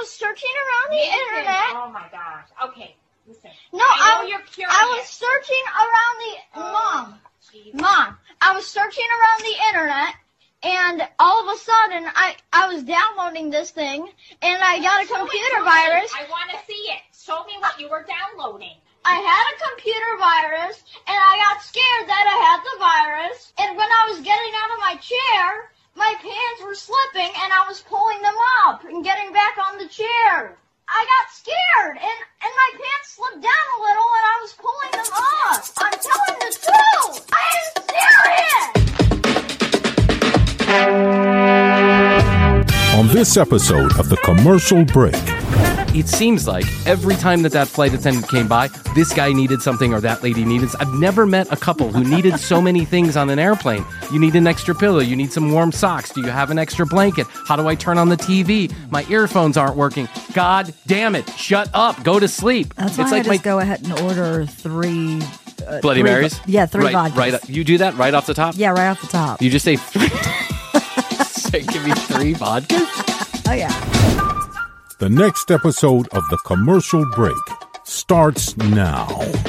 was searching around the internet. Oh my gosh. Okay, listen. No, I know you're curious. I was searching around Mom, I was searching around the internet, and all of a sudden, I was downloading this thing, and I got a computer virus. I want to see it. Show me what you were downloading. I had a computer virus, and I got scared that I had the virus, and when I was getting out of my chair, my pants were slipping, and I was pulling them up and getting back on the chair. I got scared, and my pants slipped down a little, and I was pulling them up. I'm telling the truth. I am serious. On this episode of The Commercial Break. It seems like every time that flight attendant came by, this guy needed something or that lady needed. I've never met a couple who needed so many things on an airplane. You need an extra pillow. You need some warm socks. Do you have an extra blanket? How do I turn on the TV? My earphones aren't working. God damn it. Shut up. Go to sleep. That's why I just go ahead and order three... Bloody Marys? Yeah, three vodkas. Right, you do that right off the top? Yeah, right off the top. You just say, give me 3 vodkas? Oh, yeah. The next episode of The Commercial Break starts now.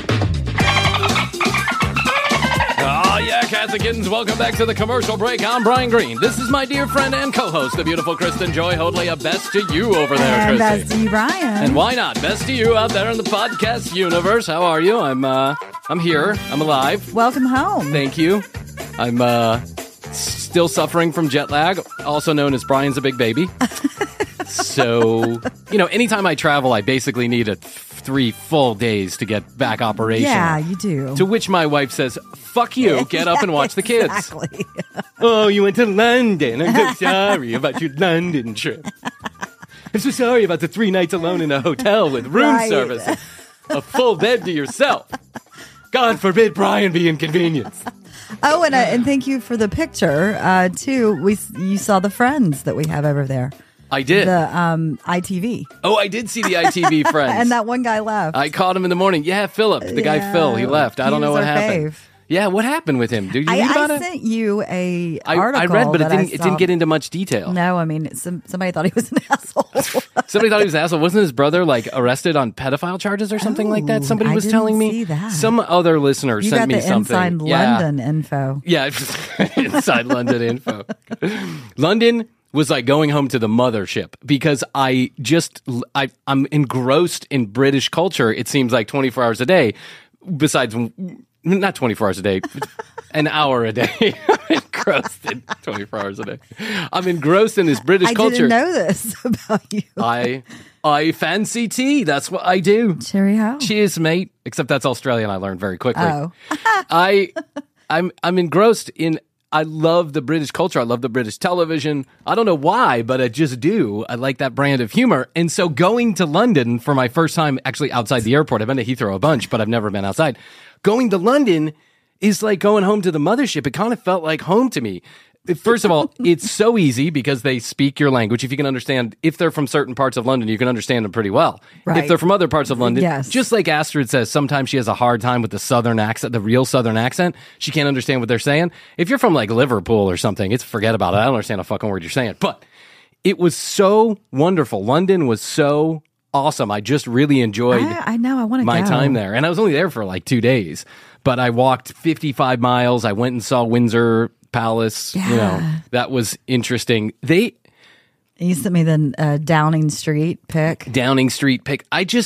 Oh, yeah, cats and kittens, welcome back to The Commercial Break. I'm Brian Green. This is my dear friend and co-host, the beautiful Kristen Joy Hoadley. A best to you over there, and Christy. Best to you, Brian. And why not? Best to you out there in the podcast universe. How are you? I'm here. I'm alive. Welcome home. Thank you. I'm still suffering from jet lag, also known as Brian's a big baby. So, anytime I travel, I basically need 3 full days to get back operational. Yeah, you do. To which my wife says, fuck you, get up and watch the kids. Exactly. Oh, you went to London. I'm so sorry about your London trip. I'm so sorry about the 3 nights alone in a hotel with room service. And a full bed to yourself. God forbid Brian be inconvenienced. Oh, and thank you for the picture, too. You saw the friends that we have over there. I did. The ITV. Oh, I did see the ITV friends. And that one guy left. I caught him in the morning. Yeah, Philip, the guy Phil, he left. I don't know what happened. Fave. Yeah, what happened with him? Did you read about it? I sent you a article. I read, but it didn't get into much detail. No, I mean, somebody thought he was an asshole. Somebody thought he was an asshole. Wasn't his brother arrested on pedophile charges or something like that? Somebody was telling me. See that. Some other listener sent me something. Inside London info. Yeah, inside London info. London was like going home to the mothership because I'm engrossed in British culture. It seems like 24 hours a day. Besides, not 24 hours a day, an hour a day. I'm engrossed in 24 hours a day. I'm engrossed in this British culture. I didn't know this about you. I fancy tea. That's what I do. Cheerio. Cheers, mate. Except that's Australian. I learned very quickly. Oh. I'm engrossed in. I love the British culture. I love the British television. I don't know why, but I just do. I like that brand of humor. And so going to London for my first time actually outside the airport, I've been to Heathrow a bunch, but I've never been outside. Going to London is like going home to the mothership. It kind of felt like home to me. First of all, it's so easy because they speak your language. If you can understand, if they're from certain parts of London, you can understand them pretty well. Right. If they're from other parts of London, yes. Just like Astrid says, sometimes she has a hard time with the southern accent, the real southern accent. She can't understand what they're saying. If you're from like Liverpool or something, forget about it. I don't understand a fucking word you're saying. But it was so wonderful. London was so awesome. I just really enjoyed I know. I want to my time there. And I was only there for like 2 days. But I walked 55 miles. I went and saw Windsor Palace. Yeah. That was interesting. You sent me the Downing Street pic. Downing Street pic.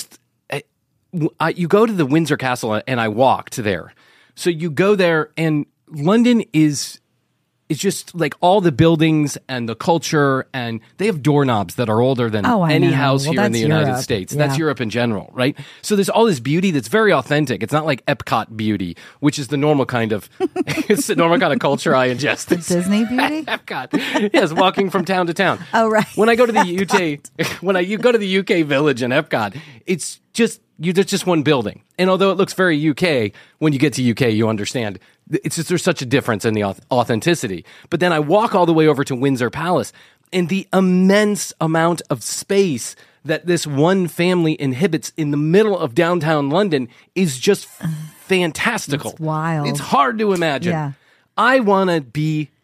You go to the Windsor Castle and I walked there. So you go there and London is just like all the buildings and the culture, and they have doorknobs that are older than any house here in the United States. Yeah. That's Europe in general, right? So there's all this beauty that's very authentic. It's not like Epcot beauty, which is the normal kind of it's the normal kind of culture I ingest. Disney beauty? Epcot. Yes, walking from town to town. Oh, right. When I go to the UK, you go to the UK village in Epcot, it's just there's just one building. And although it looks very UK, when you get to UK, you understand it's just there's such a difference in the authenticity. But then I walk all the way over to Windsor Palace, and the immense amount of space that this one family inhibits in the middle of downtown London is just fantastical. It's wild. It's hard to imagine. Yeah. I want to be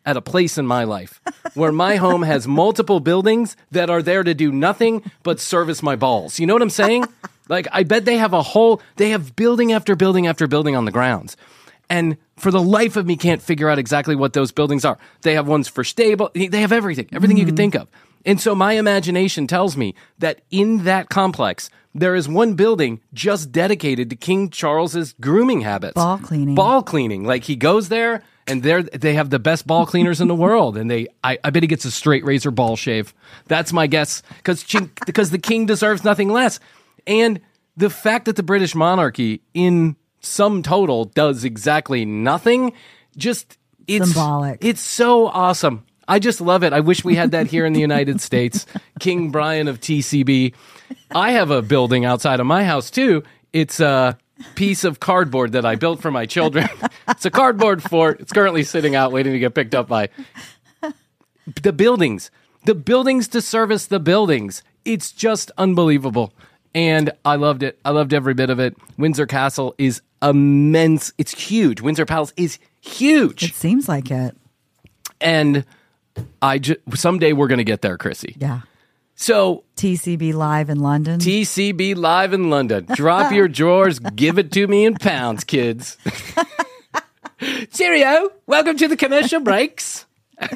at a place in my life where my home has multiple buildings that are there to do nothing but service my balls. You know what I'm saying? Like, I bet they have building after building after building on the grounds. And for the life of me, can't figure out exactly what those buildings are. They have ones for stable. They have everything you could think of. And so my imagination tells me that in that complex, there is one building just dedicated to King Charles's grooming habits. Ball cleaning. Ball cleaning. Like, he goes there, and they have the best ball cleaners in the world. And I bet he gets a straight razor ball shave. That's my guess, because the king deserves nothing less. And the fact that the British monarchy, in sum total, does exactly nothing, it's symbolic. It's so awesome. I just love it. I wish we had that here in the United States. King Brian of TCB. I have a building outside of my house, too. It's a piece of cardboard that I built for my children. It's a cardboard fort. It's currently sitting out waiting to get picked up by the buildings. The buildings to service the buildings. It's just unbelievable. And I loved it. I loved every bit of it. Windsor Castle is immense. It's huge. Windsor Palace is huge. It seems like it. And someday we're going to get there, Chrissy. Yeah. So TCB Live in London. TCB Live in London. Drop your drawers. Give it to me in pounds, kids. Cheerio. Welcome to the commercial breaks.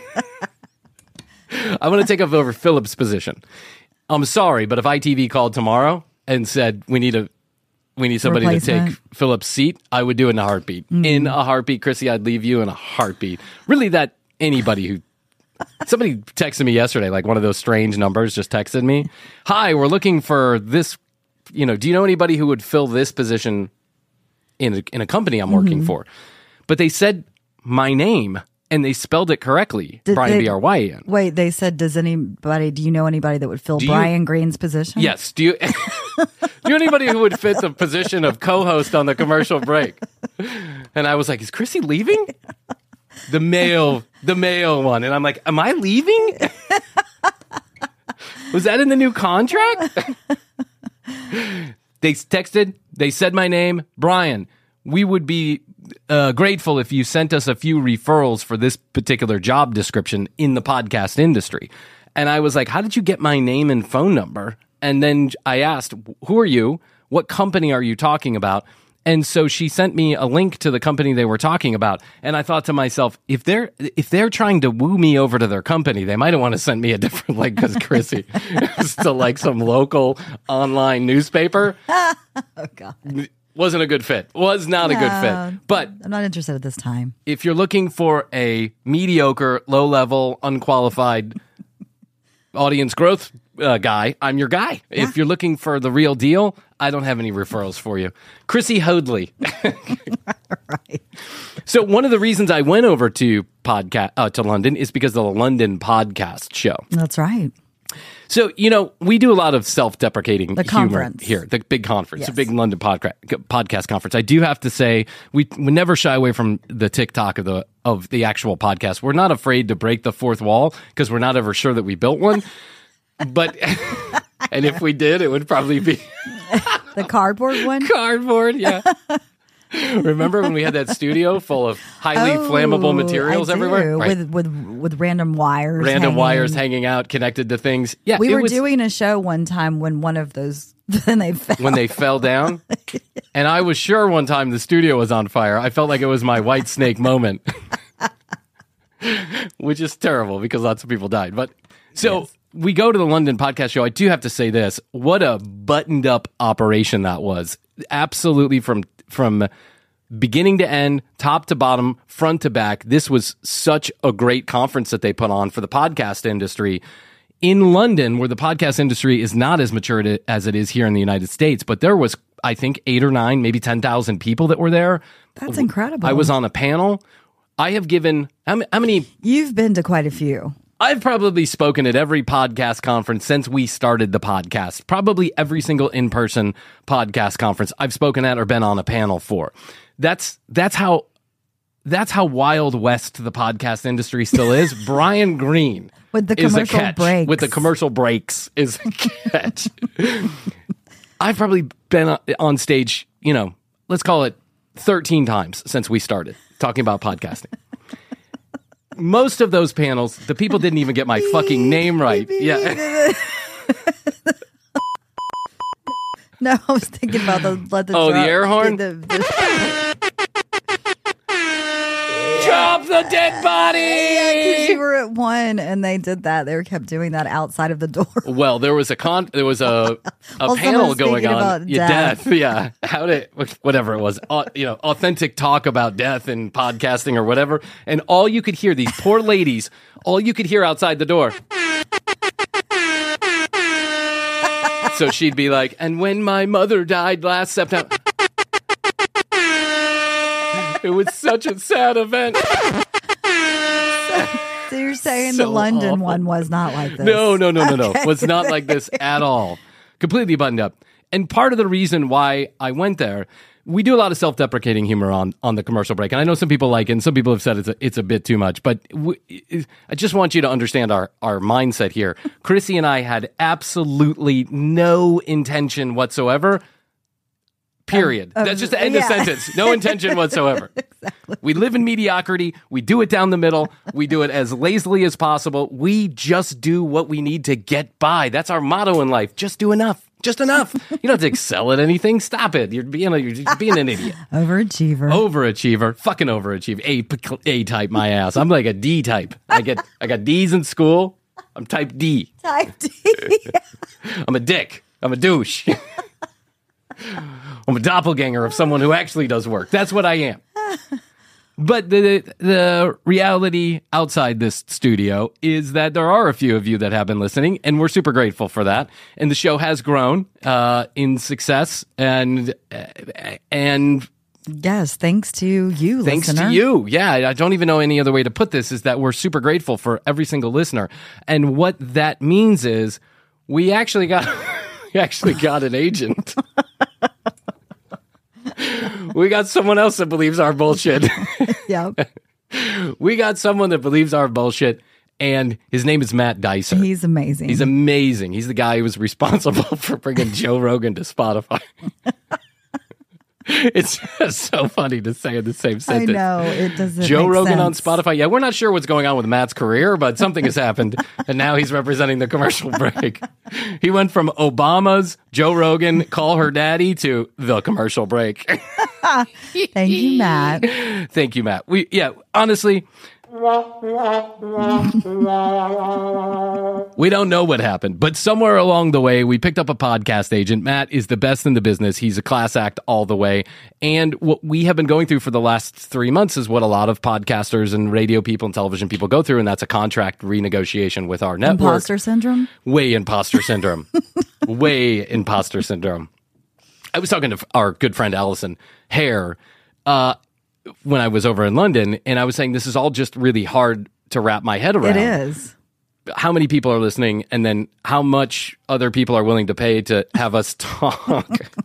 I want to take over Philip's position. I'm sorry, but if ITV called tomorrow and said we need somebody to take Philip's seat, I would do it in a heartbeat. In a heartbeat, Chrissy, I'd leave you in a heartbeat. Really, somebody texted me yesterday, like one of those strange numbers just texted me. Hi, we're looking for this, do you know anybody who would fill this position in a company I'm working for? But they said my name, and they spelled it correctly, Brian, B-R-Y-A-N. Wait, they said, do you know anybody that would fill Brian Green's position? Yes. Do you know anybody who would fit the position of co-host on the commercial break? And I was like, is Chrissy leaving? The male one. And I'm like, am I leaving? Was that in the new contract? They texted, they said my name, Brian. We would be grateful if you sent us a few referrals for this particular job description in the podcast industry. And I was like, how did you get my name and phone number? And then I asked, who are you? What company are you talking about? And so she sent me a link to the company they were talking about. And I thought to myself, if they're trying to woo me over to their company, they might want to send me a different link, because Chrissy is to like some local online newspaper. Oh, God. Wasn't a good fit. Was not a good fit. But I'm not interested at this time. If you're looking for a mediocre, low-level, unqualified audience growth guy, I'm your guy. Yeah. If you're looking for the real deal, I don't have any referrals for you. Chrissy Hoadley. Right. So one of the reasons I went over to London is because of the London Podcast Show. That's right. So, we do a lot of self-deprecating humor conference. here, the big conference, Yes. the big London podcast conference. I do have to say, we never shy away from the TikTok of the actual podcast. We're not afraid to break the fourth wall, because we're not ever sure that we built one. But, and if we did, it would probably be the cardboard one? Cardboard, yeah. Remember when we had that studio full of highly flammable materials everywhere? Right. With random wires. Wires hanging out, connected to things. Yeah, we were doing a show one time when one of those, then they fell. When they fell down. And I was sure one time the studio was on fire. I felt like it was my White Snake moment. Which is terrible, because lots of people died. But so we go to the London Podcast Show. I do have to say this. What a buttoned up operation that was. Absolutely from beginning to end, top to bottom, front to back. This was such a great conference that they put on for the podcast industry in London, where the podcast industry is not as mature as it is here in the United States. But there was, I think, 8 or 9, maybe 10,000 people that were there. That's incredible. I was on a panel. I have given, how many? You've been to quite a few. I've probably spoken at every podcast conference since we started the podcast. Probably every single in-person podcast conference I've spoken at or been on a panel for. That's how Wild West the podcast industry still is. Brian Green with the is commercial a catch. breaks. With the commercial breaks is a catch. I've probably been on stage, let's call it 13 times since we started talking about podcasting. most of those panels, the people didn't even get my fucking name right. Yeah. No, I was thinking about the the air horn? Drop the dead body! Yeah, because you were at one and they did that. They kept doing that outside of the door. Well, there was a panel someone's going speaking on. about Death. Yeah. Whatever it was, authentic talk about death and podcasting or whatever. And all you could hear, these poor ladies, outside the door. So she'd be like, and when my mother died last September. It was such a sad event. So you're saying So the London awful. one was not like this? No. Okay. Was not like this at all. Completely buttoned up. And part of the reason why I went there, we do a lot of self-deprecating humor on the commercial break. And I know some people like it, and some people have said it's a bit too much. But I just want you to understand our mindset here. Chrissy and I had absolutely no intention whatsoever. Period. That's just the end of sentence. No intention whatsoever. Exactly. We live in mediocrity. We do it down the middle. We do it as lazily as possible. We just do what we need to get by. That's our motto in life. Just do enough. Just enough. You don't have to excel at anything. Stop it. You're being an idiot. Overachiever. Fucking overachiever. A type my ass. I'm like a D type. I got D's in school. I'm type D. Type D. I'm a dick. I'm a douche. I'm a doppelganger of someone who actually does work. That's what I am. But the reality outside this studio is that there are a few of you that have been listening, and we're super grateful for that. And the show has grown in success, and Yes, thanks to you, thanks listener. to you. Yeah, I don't even know any other way to put this, is that we're super grateful for every single listener. And what that means is we actually got an agent. We got someone else that believes our bullshit. Yep. We got someone that believes our bullshit, and his name is Matt Dicer. He's amazing. He's amazing. He's the guy who was responsible for bringing Joe Rogan to Spotify. It's just so funny to say in the same I sentence. know. It doesn't Joe make Rogan on sense. Spotify. Yeah, we're not sure what's going on with Matt's career, but something has happened, and now he's representing the commercial break. He went from Obama's Joe Rogan, Call Her Daddy, to the commercial break. Thank you, Matt. Thank you, Matt. Honestly, we don't know what happened, but somewhere along the way, we picked up a podcast agent. Matt is the best in the business. He's a class act all the way. And what we have been going through for the last 3 months is what a lot of podcasters and radio people and television people go through, and that's a contract renegotiation with our network. Imposter syndrome? Way imposter syndrome. Way imposter syndrome. I was talking to our good friend Allison Hare when I was over in London, and I was saying this is all just really hard to wrap my head around. It is. How many people are listening, and then how much other people are willing to pay to have us talk?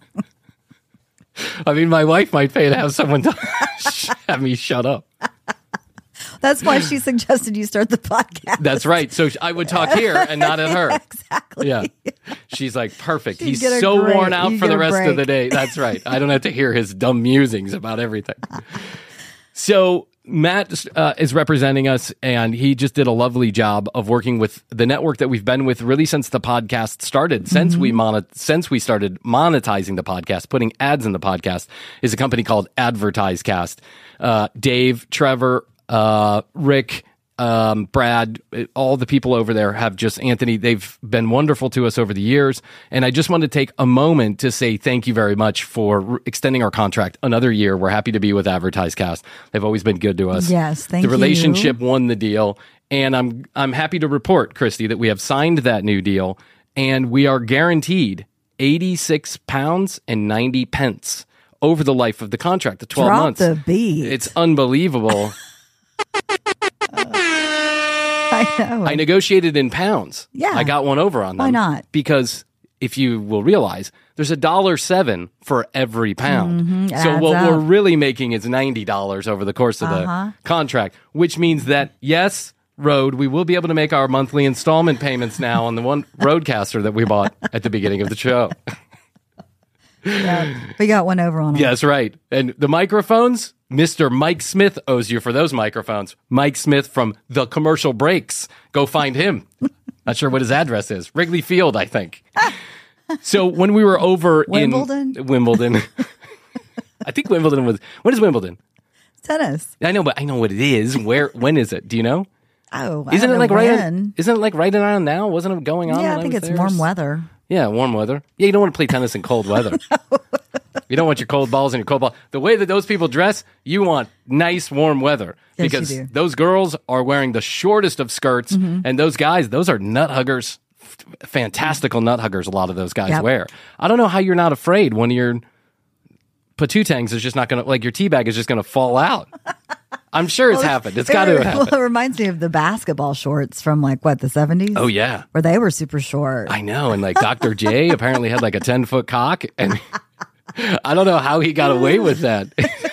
I mean, my wife might pay to have someone have me shut up. That's why she suggested you start the podcast. That's right. So I would talk here and not at her. Exactly. Yeah. She's like, perfect. You He's get a so break. worn out You for get the a rest of break. the day. That's right. I don't have to hear his dumb musings about everything. So Matt is representing us, and he just did a lovely job of working with the network that we've been with really since the podcast started. Since we started monetizing the podcast, putting ads in the podcast, is a company called AdvertiseCast. Dave, Trevor, Rick, Brad, all the people over there have just, Anthony, they've been wonderful to us over the years. And I just want to take a moment to say thank you very much for extending our contract another year. We're happy to be with AdvertiseCast. They've always been good to us. Yes, thank you. The relationship won the deal. And I'm happy to report, Christy, that we have signed that new deal, and we are guaranteed £86.90 over the life of the contract, the 12 Drop months. the beat. It's unbelievable. I know. I negotiated in pounds. Yeah. I got one over on them. Why not? Because if you will realize, there's $1.07 for every pound. It So adds what up. we're really making is $90 over the course of the contract, which means that, yes, Rode, we will be able to make our monthly installment payments now on the one Rodecaster that we bought at the beginning of the show. We got one over on him. Yeah, that's right. And the microphones, Mr. Mike Smith owes you for those microphones. Mike Smith from The Commercial Breaks. Go find him. Not sure what his address is. Wrigley Field, I think. So when we were over Wimbledon? in Wimbledon, I think Wimbledon was. When is Wimbledon? Tennis. I know, but I know what it is. When is it? Do you know? Oh, Isn't it like when? Isn't it like right around now? Wasn't it going on? Yeah, when I think was it's there? warm weather. Yeah, warm weather. Yeah, you don't want to play tennis in cold weather. You don't want your cold balls and your cold ball. The way that those people dress, you want nice warm weather. Yes, Because you do. those girls are wearing the shortest of skirts, and those guys, those are nut huggers, fantastical nut huggers a lot of those guys Yep. wear. I don't know how you're not afraid when your patootangs is just not going to, like your tea bag is just going to fall out. I'm sure it's happened. It's got to have happened. Well, it reminds me of the basketball shorts from the 70s? Oh, yeah. Where they were super short. I know. And like Dr. J apparently had like a 10-foot cock. And I don't know how he got away with that.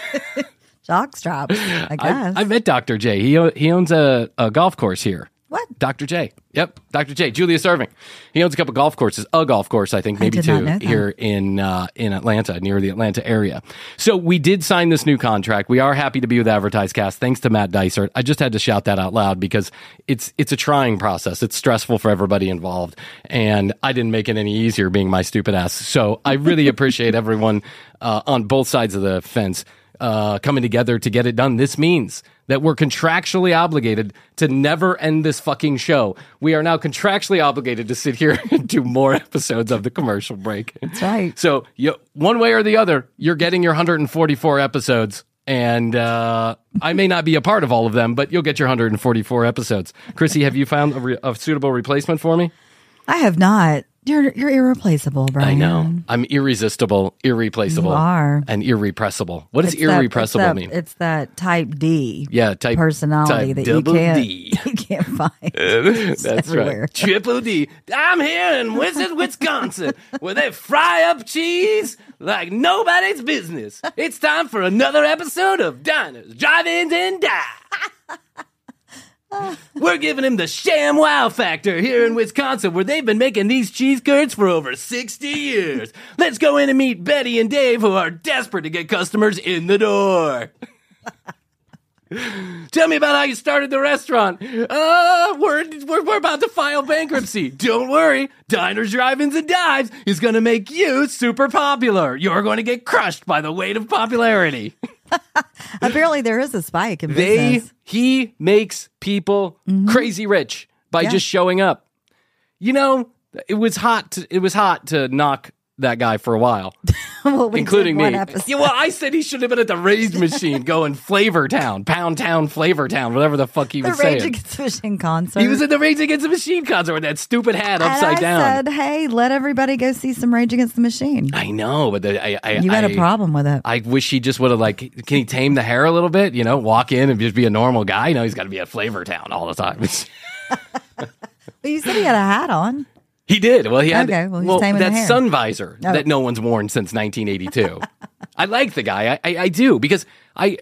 Jock straps, I guess. I met Dr. J. He owns a golf course here. What? Dr. J. Yep, Dr. J. Julius Irving. He owns a couple golf courses, a golf course, I think, maybe did not two, know that. here in Atlanta, near the Atlanta area. So we did sign this new contract. We are happy to be with AdvertiseCast. Thanks to Matt Dysart. I just had to shout that out loud because it's a trying process. It's stressful for everybody involved, and I didn't make it any easier being my stupid ass. So I really appreciate everyone on both sides of the fence coming together to get it done. This means that we're contractually obligated to never end this fucking show. We are now contractually obligated to sit here and do more episodes of the commercial break. That's right. So one way or the other, you're getting your 144 episodes. And I may not be a part of all of them, but you'll get your 144 episodes. Chrissy, have you found a suitable replacement for me? I have not. You're irreplaceable, Brian. I know. I'm irresistible, irreplaceable. You are. And irrepressible. What does It's that- irrepressible it's that- mean? It's that type D. Yeah, type personality type that you double can't D. you can't find. That's everywhere. right. Triple D. I'm here in Wizard, Wisconsin, where they fry up cheese like nobody's business. It's time for another episode of Diners, Drive-Ins, and Die. We're giving him the sham wow factor here in Wisconsin, where they've been making these cheese curds for over 60 years. Let's go in and meet Betty and Dave, who are desperate to get customers in the door. Tell me about how you started the restaurant. We're about to file bankruptcy. Don't worry. Diners, Drive-Ins, and Dives is going to make you super popular. You're going to get crushed by the weight of popularity. Apparently, there is a spike in business. He makes people crazy rich by Yeah. just showing up. You know, it was hot to knock that guy for a while. Well, we Including did one me. episode. Yeah, well, I said he should have been at the Rage Machine going Flavor Town, Pound Town, Flavor Town, whatever the fuck he The was Rage saying. Against the Machine concert. He was at the Rage Against the Machine concert with that stupid hat upside and I down. said, "Hey, let everybody go see some Rage Against the Machine." I know, but You had a problem with it. I wish he just would have can he tame the hair a little bit? You know, walk in and just be a normal guy. No, he's got to be at Flavor Town all the time. But you said he had a hat on. He did. Well, he had Okay, well, he's taming the that hair. sun visor Oh. that no one's worn since 1982. I like the guy. I do because I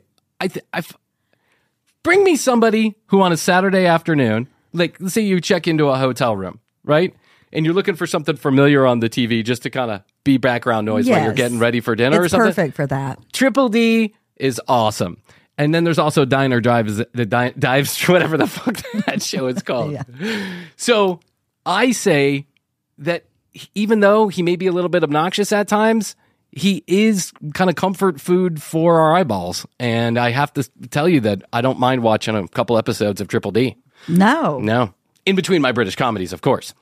bring me somebody who on a Saturday afternoon, like let's say you check into a hotel room, right? And you're looking for something familiar on the TV just to kind of be background noise while you're Yes. getting ready for dinner or It's something. perfect for that. Triple D is awesome. And then there's also Diner Drive, Dives, whatever the fuck that show is called. Yeah. So I say that even though he may be a little bit obnoxious at times, he is kind of comfort food for our eyeballs. And I have to tell you that I don't mind watching a couple episodes of Triple D. No. No. In between my British comedies, of course.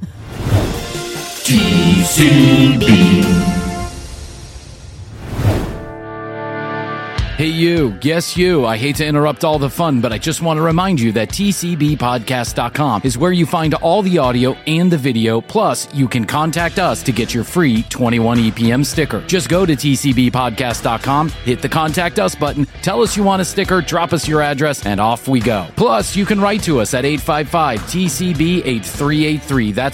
Hey you, yes you, I hate to interrupt all the fun, but I just want to remind you that tcbpodcast.com is where you find all the audio and the video, plus you can contact us to get your free 21 EPM sticker. Just go to tcbpodcast.com, hit the contact us button, tell us you want a sticker, drop us your address, and off we go. Plus, you can write to us at 855-TCB-8383. That's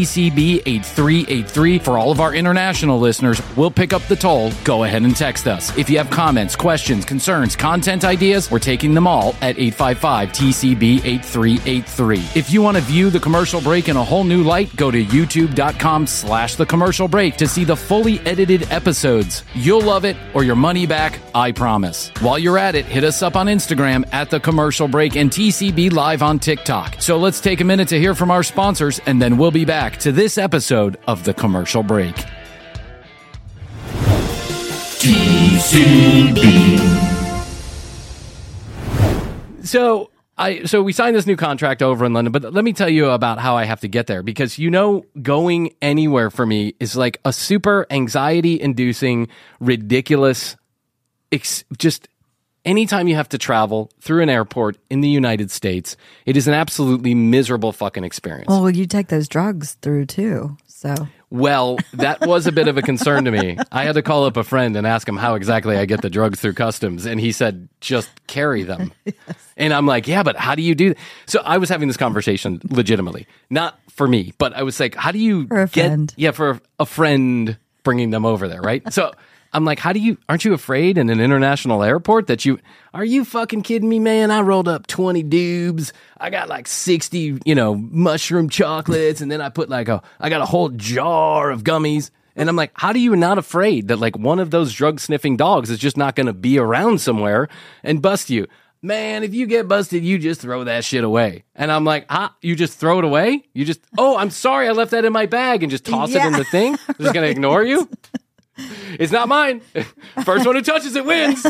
1-855-TCB-8383. For all of our international listeners, we'll pick up the toll. Go ahead and text us. If you have comments, questions, concerns, content ideas, we're taking them all at 855-TCB-8383. If you want to view The Commercial Break in a whole new light, go to youtube.com/The Commercial Break to see the fully edited episodes. You'll love it or your money back, I promise. While you're at it, hit us up on Instagram at The Commercial Break and TCB Live on TikTok. So let's take a minute to hear from our sponsors, and then we'll be back to this episode of The Commercial Break. So we signed this new contract over in London, but let me tell you about how I have to get there, because going anywhere for me is like a super anxiety-inducing, ridiculous, just anytime you have to travel through an airport in the United States, it is an absolutely miserable fucking experience. Well, you take those drugs through too, so... Well, that was a bit of a concern to me. I had to call up a friend and ask him how exactly I get the drugs through customs. And he said, just carry them. Yes. And I'm like, yeah, but how do you do that? So I was having this conversation legitimately, not for me, but I was like, how do you for a friend. Yeah, for a friend bringing them over there, right? So I'm like, aren't you afraid in an international airport are you fucking kidding me, man? I rolled up 20 dubs. I got like 60, mushroom chocolates. And then I put I got a whole jar of gummies. And I'm like, how are you not afraid that like one of those drug sniffing dogs is just not going to be around somewhere and bust you? Man, if you get busted, you just throw that shit away. And I'm like, you just throw it away? I'm sorry, I left that in my bag, and just toss it in the thing? I'm just going to ignore you? It's not mine. First one who touches it wins.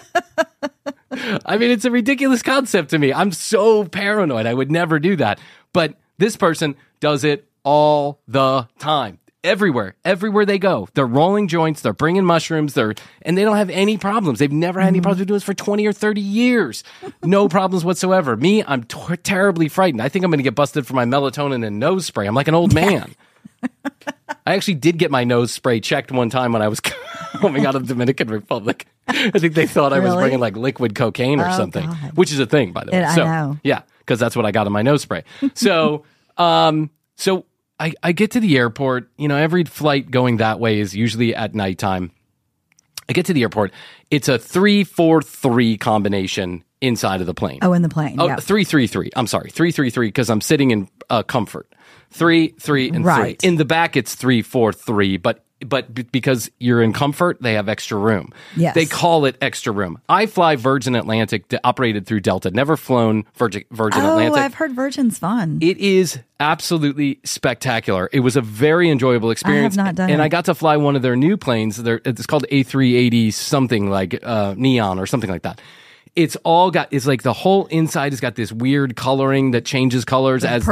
I mean, it's a ridiculous concept to me. I'm so paranoid. I would never do that. But this person does it all the time. Everywhere they go. They're rolling joints. They're bringing mushrooms. And they don't have any problems. They've never had any problems with doing this for 20 or 30 years. No problems whatsoever. Me, I'm terribly frightened. I think I'm going to get busted for my melatonin and nose spray. I'm like an old man. I actually did get my nose spray checked one time when I was coming out of the Dominican Republic. I think they thought I was bringing like liquid cocaine or something, God. Which is a thing, by the way. I know. Yeah, because that's what I got in my nose spray. So, I get to the airport. Every flight going that way is usually at nighttime. I get to the airport. It's a 3-4-3 combination inside of the plane. Oh, in the plane. Oh, yeah. 3-3-3. I'm sorry, 3-3-3, because I'm sitting in comfort. 3-3 and 3. In the back, it's 3-4-3, but because you're in comfort, they have extra room. Yes. They call it extra room. I fly Virgin Atlantic, operated through Delta. Never flown Virgin Atlantic. Oh, I've heard Virgin's fun. It is absolutely spectacular. It was a very enjoyable experience. I have not done and it. I got to fly one of their new planes. It's called A380 something, like Neon or something like that. It's like the whole inside has got this weird coloring that changes colors as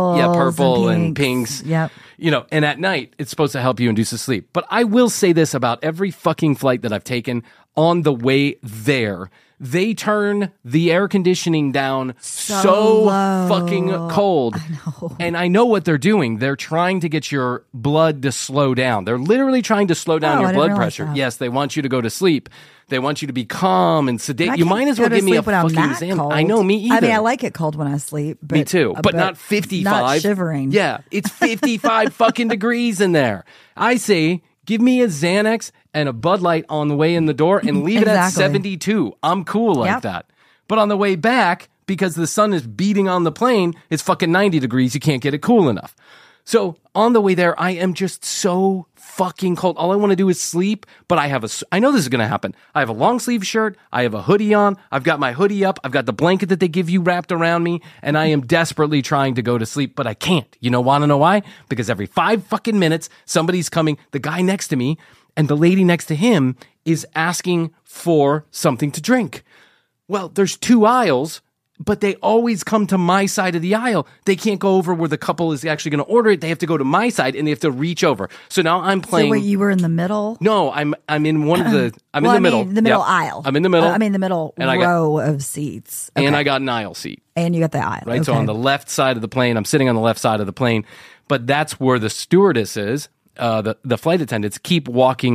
purple and pinks. Yep. And at night it's supposed to help you induce a sleep. But I will say this about every fucking flight that I've taken: on the way there, they turn the air conditioning down so low. fucking cold. I know. And I know what they're doing. They're trying to get your blood to slow down. They're literally trying to slow down I your didn't blood realize pressure. that. Yes, they want you to go to sleep. They want you to be calm and sedate. You I might as well can't give me a go to sleep when I'm fucking that exam. cold. I know, me either. I mean, I like it cold when I sleep. But, me too, but not 55. Not shivering. Yeah, it's 55 fucking degrees in there. I say, give me a Xanax and a Bud Light on the way in the door and leave it at 72. I'm cool like that. But on the way back, because the sun is beating on the plane, it's fucking 90 degrees. You can't get it cool enough. So on the way there, I am just so fucking cold. All I want to do is sleep, but I know this is going to happen. I have a long sleeve shirt. I have a hoodie on. I've got my hoodie up. I've got the blanket that they give you wrapped around me, and I am desperately trying to go to sleep, but I can't. Want to know why? Because every 5 fucking minutes, somebody's coming, the guy next to me, and the lady next to him is asking for something to drink. Well, there's 2 aisles, but they always come to my side of the aisle. They can't go over where the couple is actually going to order it. They have to go to my side, and they have to reach over. So now I'm playing. So wait, you were in the middle? No, I'm in one of the. I'm in the middle. The middle aisle. I'm in the middle. the middle row of seats. Okay. And I got an aisle seat. And you got the aisle. Right. Okay. So on the left side of the plane, I'm sitting on the left side of the plane, but that's where the stewardesses, the flight attendants, keep walking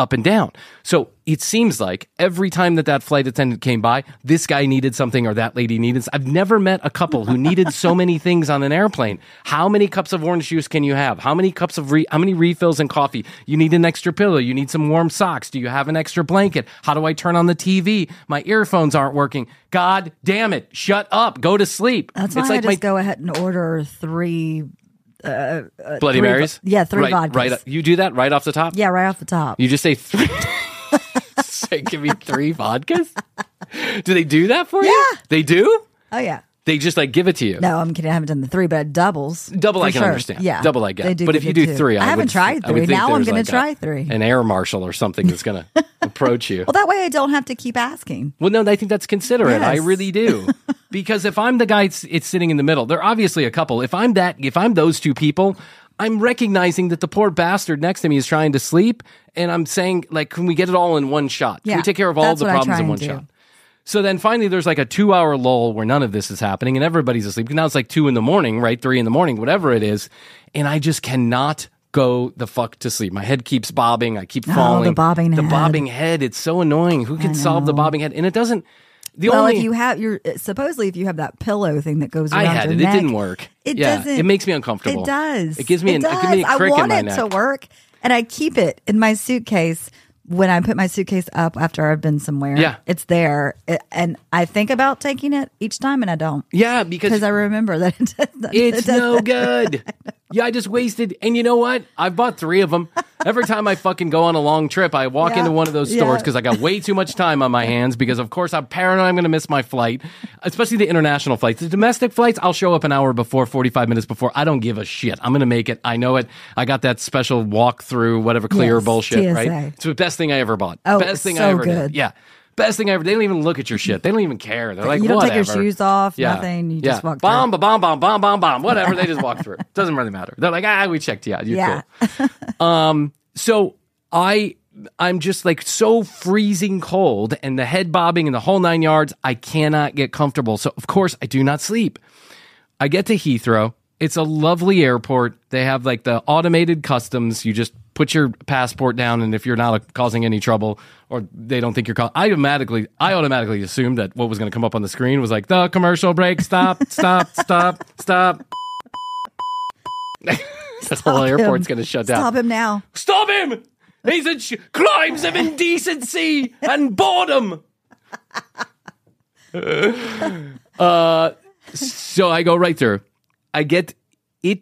up and down. So it seems like every time that flight attendant came by, this guy needed something or that lady needed. I've never met a couple who needed so many things on an airplane. How many cups of orange juice can you have? How many cups of how many refills in coffee? You need an extra pillow. You need some warm socks. Do you have an extra blanket? How do I turn on the TV? My earphones aren't working. God damn it. Shut up. Go to sleep. That's why I just go ahead and order 3 Bloody Marys? Yeah, 3 vodkas. Right, you do that right off the top? Yeah, right off the top. You just say 3. Say, give me 3 vodkas? Do they do that for you? Yeah. They do? Oh, yeah. They just give it to you. No, I'm kidding. I haven't done the 3, but doubles. Double I can understand. Yeah. Double I get. They do But if give you it do too. 3, I haven't tried 3. Now I'm going to try 3. An air marshal or something is going to approach you. Well, that way I don't have to keep asking. Well, no, I think that's considerate. Yes. I really do. Because if I'm the guy it's sitting in the middle, they're obviously a couple. If I'm those 2 people, I'm recognizing that the poor bastard next to me is trying to sleep, and I'm saying, can we get it all in one shot? Can Yeah, we take care of all that's the what I problems try in and one do. shot? So then finally there's a 2-hour lull where none of this is happening and everybody's asleep. Now it's 2 in the morning, right? 3 in the morning, whatever it is. And I just cannot go the fuck to sleep. My head keeps bobbing. I keep falling. the bobbing head. The bobbing head. It's so annoying. Who can solve the bobbing head? And it doesn't. If you have supposedly if you have that pillow thing that goes around I had your it. neck, It didn't work. It yeah, doesn't. It makes me uncomfortable. It does. It gives me it a crick in I want my it neck. to work, and I keep it in my suitcase. When I put my suitcase up after I've been somewhere, Yeah. it's there, and I think about taking it each time, and I don't. Yeah, because I remember that it's no good. Yeah, I just wasted. And you know what? I've bought 3 of them. Every time I fucking go on a long trip, I walk Yeah. into one of those stores because I got way too much time on my hands because, of course, I'm paranoid I'm going to miss my flight, especially the international flights. The domestic flights, I'll show up an hour before, 45 minutes before. I don't give a shit. I'm going to make it. I know it. I got that special walk-through, whatever, clear Yes, bullshit, TSA. right? It's the best thing I ever bought. Oh, best thing so I ever good. did. Yeah. Best thing ever. They don't even look at your shit. They don't even care. They're like, You don't whatever. take your shoes off, nothing. You just walk through. Bomb, bomb, bomb, bomb, bomb, bomb. Whatever. They just walk through. Doesn't really matter. They're like, we checked you out. You're Yeah. cool. So I'm just so freezing cold and the head bobbing and the whole 9 yards. I cannot get comfortable. So of course I do not sleep. I get to Heathrow. It's a lovely airport. They have the automated customs. You just put your passport down, and if you're not causing any trouble or they don't think you're I automatically assumed that what was going to come up on the screen was the commercial break. Stop, stop, stop, stop. The whole airport's going to shut down. Stop him now. Stop him! He's crimes of indecency and boredom. So I go right through. I get in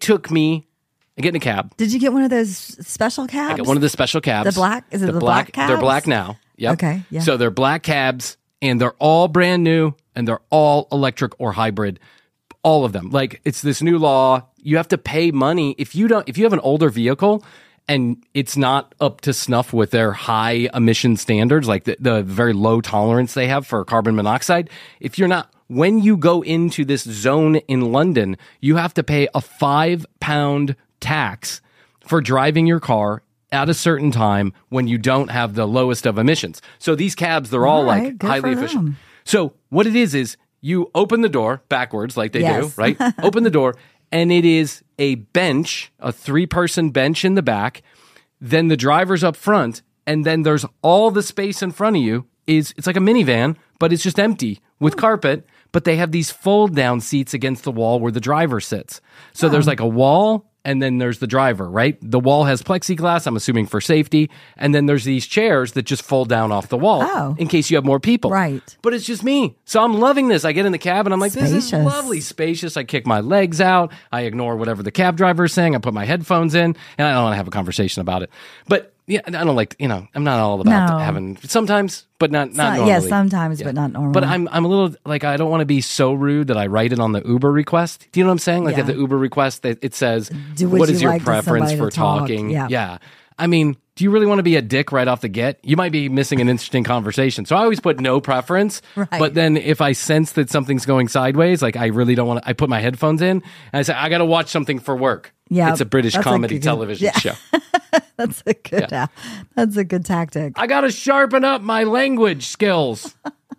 a cab. Did you get one of those special cabs? I got one of the special cabs. The black? Is it the black cabs? They're black now. Yep. Okay, yeah. So they're black cabs, and they're all brand new, and they're all electric or hybrid. All of them. It's this new law. You have to pay money if you have an older vehicle and it's not up to snuff with their high emission standards, the very low tolerance they have for carbon monoxide. If you're not, when you go into this zone in London, you have to pay a £5 tax for driving your car at a certain time when you don't have the lowest of emissions. So these cabs, they're all right, good highly for efficient. them. So what it is you open the door backwards like they Yes. do, right? Open the door, and it is a bench, a 3-person bench in the back. Then the driver's up front, and then there's all the space in front of you. It's like a minivan, but it's just empty with carpet. But they have these fold-down seats against the wall where the driver sits. So there's a wall, and then there's the driver, right? The wall has plexiglass, I'm assuming for safety. And then there's these chairs that just fold down off the wall in case you have more people. Right. But it's just me. So I'm loving this. I get in the cab and I'm like, this is Spacious. lovely, spacious. I kick my legs out. I ignore whatever the cab driver is saying. I put my headphones in and I don't want to have a conversation about it. But yeah, I don't I'm not all about No. having sometimes, but not normally. Yeah, sometimes, but not normally. But I'm a little I don't want to be so rude that I write it on the Uber request. Do you know what I'm saying? At the Uber request, it says, Would what you is your like preference somebody for to talk? talking? Yeah. I mean, do you really want to be a dick right off the get? You might be missing an interesting conversation. So I always put no preference. Right. But then if I sense that something's going sideways, I really don't want to, I put my headphones in and I say, I got to watch something for work. Yeah, It's a British that's comedy good- television yeah. show. That's a good. That's a good tactic. I got to sharpen up my language skills.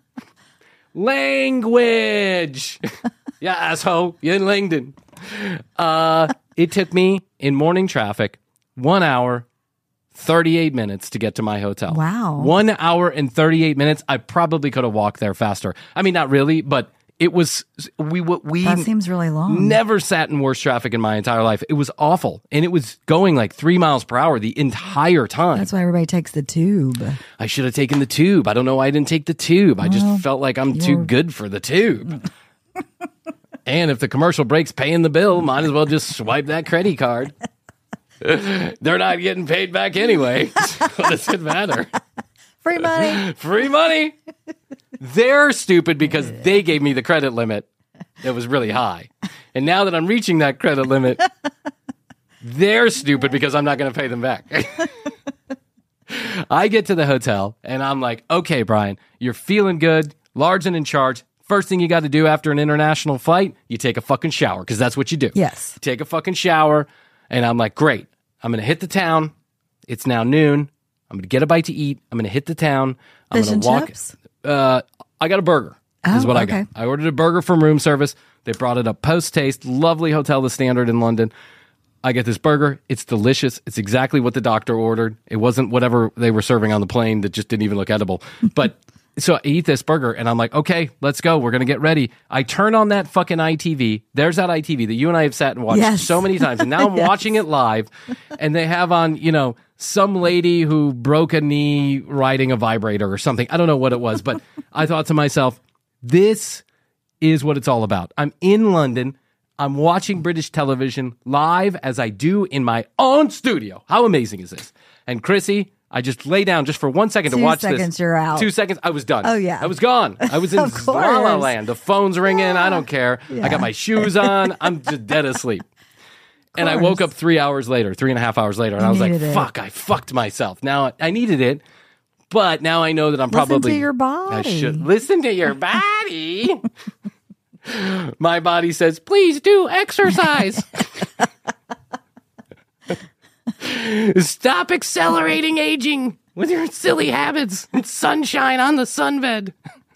Language. Yeah, asshole. You in Langdon. It took me in morning traffic 1 hour, 38 minutes to get to my hotel. Wow. 1 hour and 38 minutes. I probably could have walked there faster. I mean, not really, but it was, we That seems really long. never sat in worse traffic in my entire life. It was awful. And it was going like 3 miles per hour the entire time. That's why everybody takes the tube. I should have taken the tube. I don't know why I didn't take the tube. I just felt like I'm too good for the tube. And if the commercial break's paying the bill, might as well just swipe that credit card. They're not getting paid back anyway. So what does it matter? Free money. Free money. They're stupid because they gave me the credit limit that was really high. And now that I'm reaching that credit limit, they're stupid because I'm not going to pay them back. I get to the hotel and I'm like, okay, Brian, you're feeling good. Large and in charge. First thing you got to do after an international flight, you take a fucking shower because that's what you do. Yes. Take a fucking shower. And I'm like, great. I'm going to hit the town. It's now noon. I'm going to get a bite to eat. I'm going to hit the town. I'm Fish going and to walk. chips? I got a burger. Is Oh, what I okay. got. I ordered a burger from room service. They brought it up post taste. Lovely hotel, The Standard in London. I get this burger. It's delicious. It's exactly what the doctor ordered. It wasn't whatever they were serving on the plane that just didn't even look edible. But so I eat this burger and I'm like, okay, let's go. We're going to get ready. I turn on that fucking ITV. There's that ITV that you and I have sat and watched Yes. so many times. And now I'm watching it live and they have on, some lady who broke a knee riding a vibrator or something. I don't know what it was, but I thought to myself, this is what it's all about. I'm in London. I'm watching British television live as I do in my own studio. How amazing is this? And Chrissy, I just lay down just for 1 second to 2 watch seconds, this. you're out. 2 seconds, I was done. Oh, yeah. I was gone. I was in Of La La course. Land. The phone's ringing. I don't care. I got my shoes on. I'm just dead asleep. And I woke up 3 hours later, 3.5 hours later, and I was like, needed it. fuck, I fucked myself. Now, I needed it, but now I know that I'm probably... to your body. I should listen to your body. My body says, please do exercise. Stop accelerating aging with your silly habits. It's sunshine on the sunbed.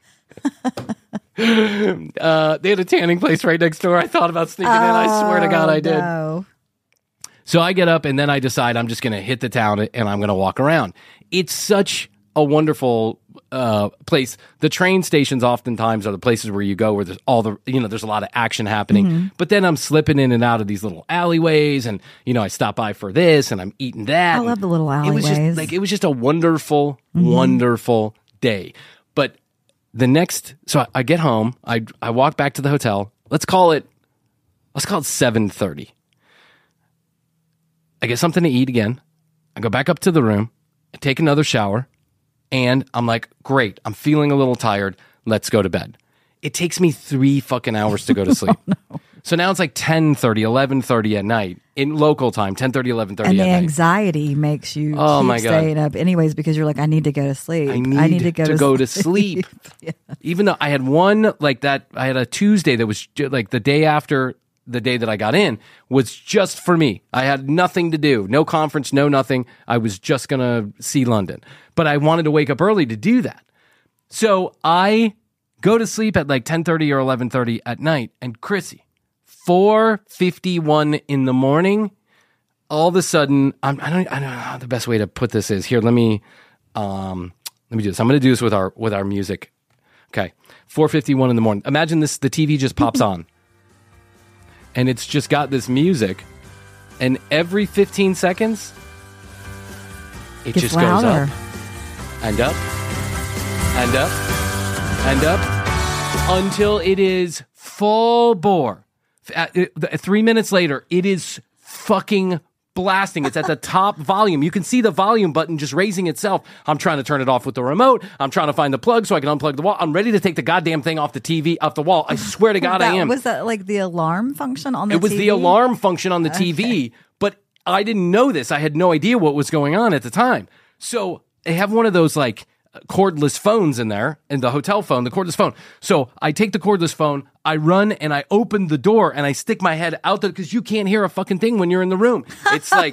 They had a tanning place right next door. I thought about sneaking in. I swear to God I did. No. So I get up and then I decide I'm just going to hit the town and I'm going to walk around. It's such a wonderful place. The train stations oftentimes are the places where you go where there's there's a lot of action happening. But then I'm slipping in and out of these little alleyways and, I stop by for this and I'm eating that. I love the little alleyways. It was just a wonderful, wonderful day. But so I get home, I walk back to the hotel. Let's call it 7:30. I get something to eat again. I go back up to the room, I take another shower, and I'm like, great, I'm feeling a little tired. Let's go to bed. It takes me 3 fucking hours to go to sleep. So now it's like 10:30, 11:30 at night in local time, 10:30, 11:30 And at the night. anxiety makes you Oh, keep my God. staying up anyways because you're like, I need to go to sleep. I need to go to sleep. Even though I had one like that, I had a Tuesday that was like the day after the day that I got in was just for me. I had nothing to do, no conference, no nothing. I was just going to see London. But I wanted to wake up early to do that. So I go to sleep at like 10:30 or 11:30 at night. And Chrissy, 4:51 in the morning, all of a sudden, I don't know how the best way to put this is. Here, let me do this. I'm going to do this with our music. Okay, 4:51 in the morning. Imagine this: the TV just pops on, and it's just got this music, and every 15 seconds, it Gets just louder. goes up and up and up and up until it is full bore. 3 minutes later, it is fucking blasting. It's at the top volume. You can see the volume button just raising itself. I'm trying to turn it off with the remote. I'm trying to find the plug so I can unplug the wall. I'm ready to take the goddamn thing off the TV, off the wall. I swear to God, I am. Was that like the alarm function on the TV? It was the alarm function on the TV, but I didn't know this. I had no idea what was going on at the time. So they have one of those like cordless phones in there, in the hotel phone, the cordless phone. So I take the cordless phone, I run and I open the door and I stick my head out there because you can't hear a fucking thing when you're in the room. It's like,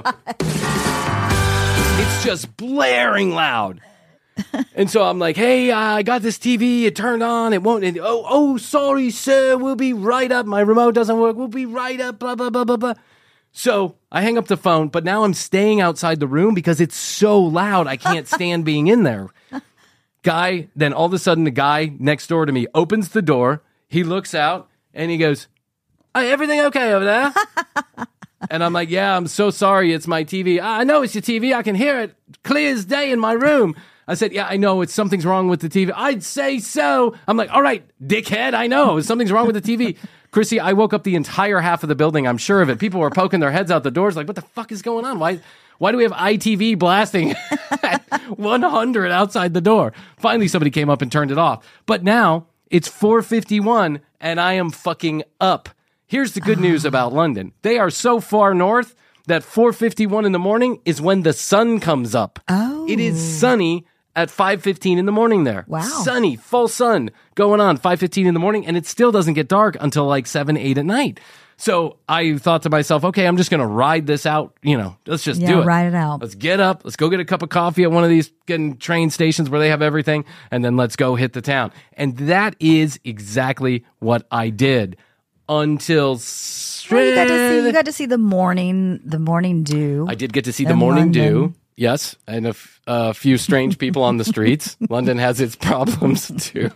it's just blaring loud. And so I'm like, hey, I got this TV. It turned on. It won't. And, sorry, sir. We'll be right up. My remote doesn't work. We'll be right up. Blah, blah, blah, blah, blah. So I hang up the phone, but now I'm staying outside the room because it's so loud. I can't stand being in there. Then all of a sudden, the guy next door to me opens the door. He looks out and he goes, "Hey, everything okay over there?" And I'm like, "Yeah, I'm so sorry. It's my TV. I know it's your TV. I can hear it clear as day in my room." I said, "Yeah, I know. Something's wrong with the TV." "I'd say so." I'm like, "All right, dickhead. I know. Something's wrong with the TV." Chrissy, I woke up the entire half of the building. I'm sure of it. People were poking their heads out the doors like, what the fuck is going on? Why do we have ITV blasting at 100 outside the door? Finally, somebody came up and turned it off. But now it's 4:51 and I am fucking up. Here's the good news about London. They are so far north that 4:51 in the morning is when the sun comes up. Oh. It is sunny at 5:15 in the morning there. Wow. Sunny, full sun going on 5:15 in the morning, and it still doesn't get dark until like 7, 8 at night. So I thought to myself, okay, I'm just going to ride this out. Let's just do it. Ride it out. Let's get up. Let's go get a cup of coffee at one of these getting train stations where they have everything, and then let's go hit the town. And that is exactly what I did until you got to see the morning dew. I did get to see the in morning London. dew. Yes, and a few strange people on the streets. London has its problems too.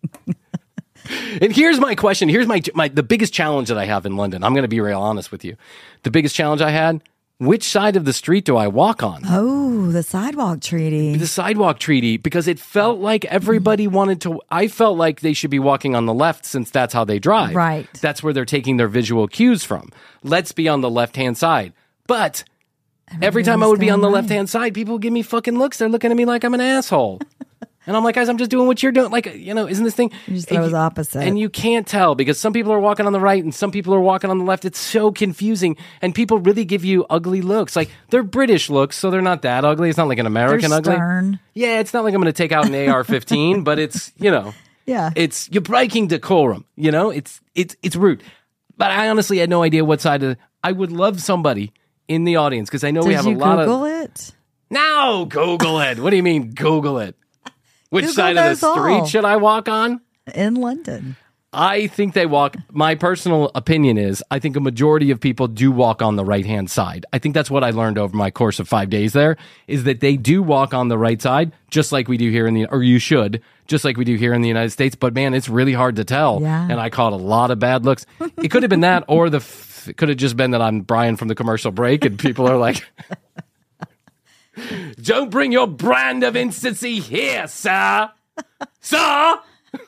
And here's my question. Here's the biggest challenge that I have in London. I'm going to be real honest with you. The biggest challenge I had, which side of the street do I walk on? Oh, the sidewalk treaty. The sidewalk treaty, because it felt like everybody wanted to. I felt like they should be walking on the left since that's how they drive. Right. That's where they're taking their visual cues from. Let's be on the left-hand side. But every time I would be on the left-hand side, people would give me fucking looks. They're looking at me like I'm an asshole. And I'm like, guys, I'm just doing what you're doing. Like, isn't this thing? You just thought it was opposite. And you can't tell because some people are walking on the right and some people are walking on the left. It's so confusing. And people really give you ugly looks. Like, they're British looks, so they're not that ugly. It's not like an American They're ugly. stern. Yeah, it's not like I'm going to take out an AR-15, but it's, Yeah. you're breaking decorum. It's rude. But I honestly had no idea what side I would love somebody in the audience because I know we have a lot Google of. it? No, Google it. What do you mean, Google it? Which Google side of the knows all. street should I walk on? In London. I think they walk. My personal opinion is I think a majority of people do walk on the right-hand side. I think that's what I learned over my course of 5 days there is that they do walk on the right side, just like we do here or you should, just like we do here in the United States. But man, it's really hard to tell. Yeah. And I caught a lot of bad looks. It could have been that, or it could have just been that I'm Brian from the commercial break and people are like, "Don't bring your brand of instancy here, sir." Sir!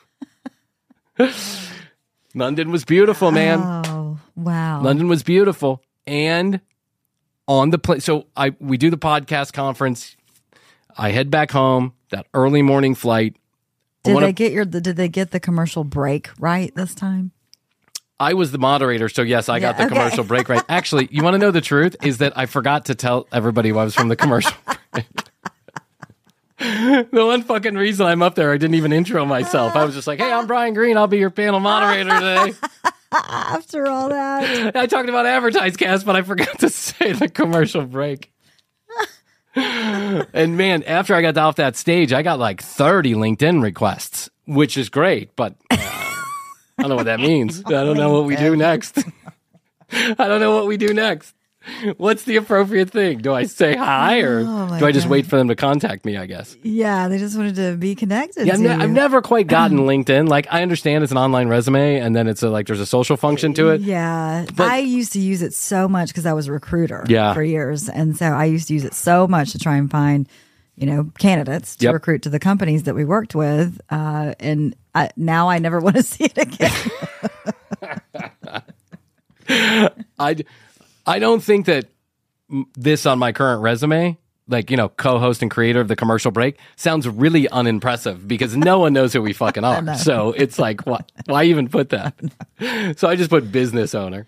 London was beautiful, man. Oh, wow. London was beautiful. And on the plane, so we do the podcast conference. I head back home, that early morning flight. Did they get the commercial break right this time? I was the moderator, so yes, I got the commercial break right. Actually, you want to know the truth? Is that I forgot to tell everybody I was from the commercial break. The one fucking reason I'm up there, I didn't even intro myself. I was just like, "Hey, I'm Brian Green. I'll be your panel moderator today." After all that. I talked about AdvertiseCast, but I forgot to say the commercial break. And man, after I got off that stage, I got like 30 LinkedIn requests, which is great, but I don't know what that means. I don't know what we do next. I don't know what we do next. What's the appropriate thing? Do I say hi or do I just wait for them to contact me, I guess? Yeah, they just wanted to be connected Yeah, to you. I've never quite gotten LinkedIn. Like, I understand it's an online resume and then it's there's a social function to it. Yeah, But- I used to use it so much because I was a recruiter Yeah. for years. And so I used to use it so much to try and find, candidates to Yep. recruit to the companies that we worked with. And now I never want to see it again. I don't think that this on my current resume, like, co-host and creator of the commercial break, sounds really unimpressive because no one knows who we fucking are. So it's like, why even put that? So I just put business owner,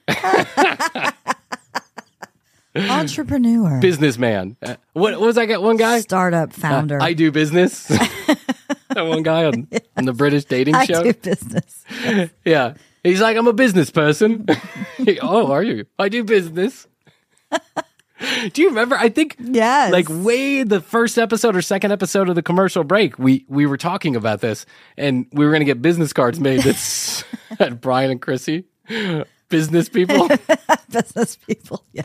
Entrepreneur. businessman. What was I got? One guy? Startup founder. I do business. That one guy on the British dating I show. do business. Yeah. He's like, "I'm a business person." Oh, are you? I do business. Do you remember? I think, Yes. like way the first episode or second episode of the commercial break, we were talking about this, and we were going to get business cards made that had Brian and Chrissy Business people. Business people, yeah.